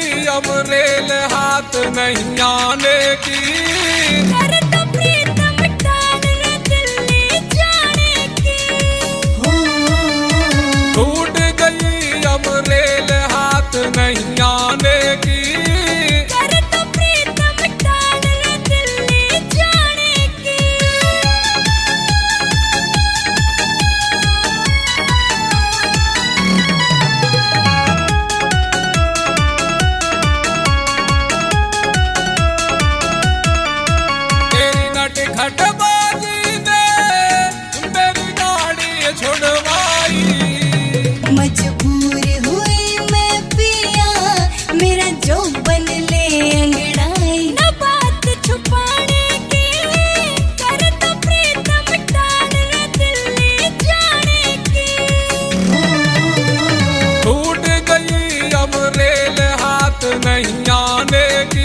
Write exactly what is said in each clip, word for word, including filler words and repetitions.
अब रेल हाथ नहीं आने की। करता प्रीतम टाल रे दिल्ली जाने की। टूट गई अब रेल हाथ नहीं आने की। करता प्रीतम टाल रे दिल्ली जाने की। खटबाजी ने मेरी गाड़ी छुड़वाई। मजबूर हुई मैं पिया मेरा जो बन ले अंगड़ाई। न बात छुपाने की करता प्रीतम टाल रे दिल्ली जाने की। टूट गई अब रेल हाथ नहीं आने की।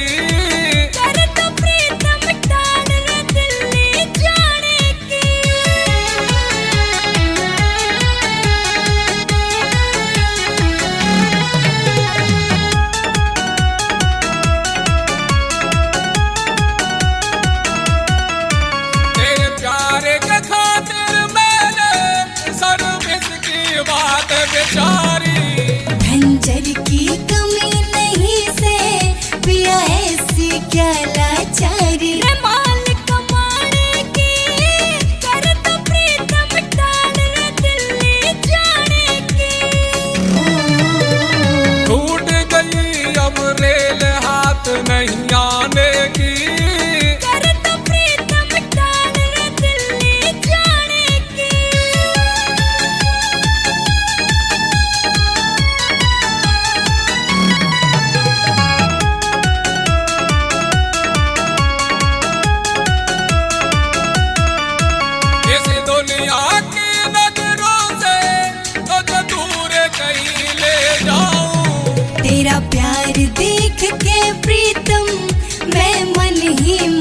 खंजर की कमी नहीं से पिया ऐसी क्या लाचारी। माल कमाने की करता प्रीतम टाल रे दिल्ली जाने की। टूट गई अब रेल हाथ नहीं आने की। करता प्रीतम टाल रे दिल्ली जाने की। दुनिया की नजरों से तो दूर कहीं ले जाऊं। तेरा प्यार देख के प्रीतम मैं मन ही